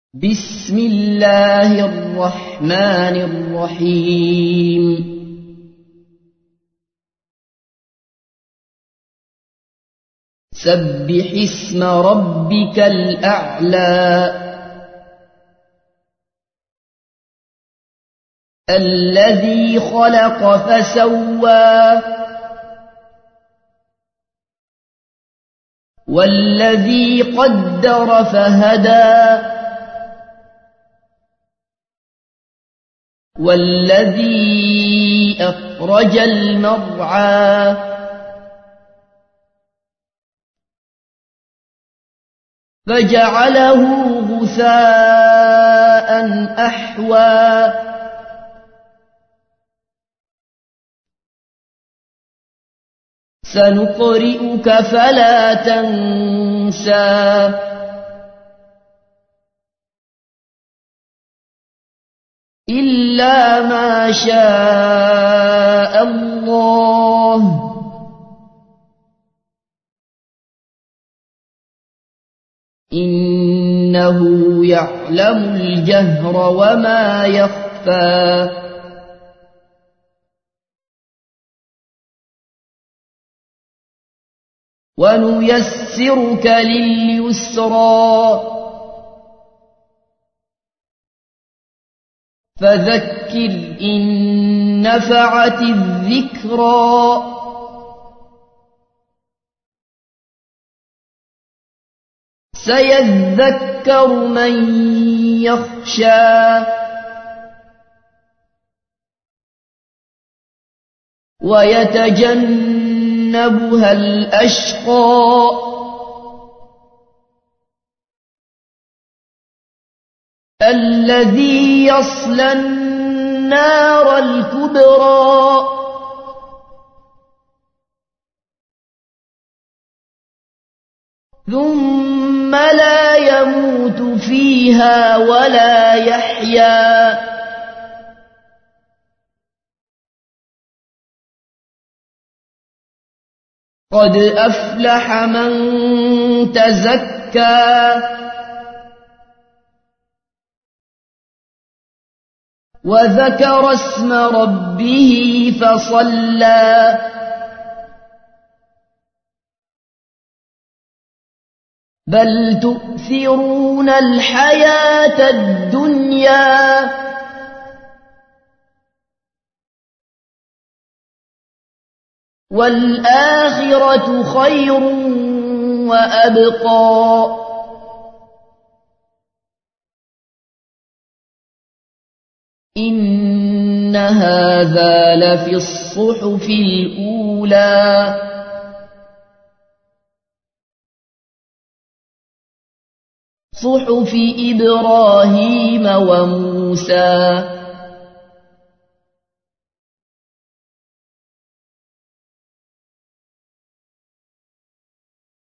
بسم الله الرحمن الرحيم سبح اسم ربك الأعلى الذي خلق فسوى والذي قدر فهدى والذي أخرج المرعى فجعله غثاء أحوى سنقرئك فلا تنسى إلا ما شاء الله إنه يعلم الجهر وما يخفى ونيسرك لليسرى فذكر إن نفعت الذكرى سيذكر من يخشى ويتجنبها الأشقى الذي يصلى النار الكبرى ثم لا يموت فيها ولا يحيا قد أفلح من تزكى وذكر اسم ربه فصلى بل تؤثرون الحياة الدنيا والآخرة خير وأبقى إن هذا لفي الصحف الأولى صحف إبراهيم وموسى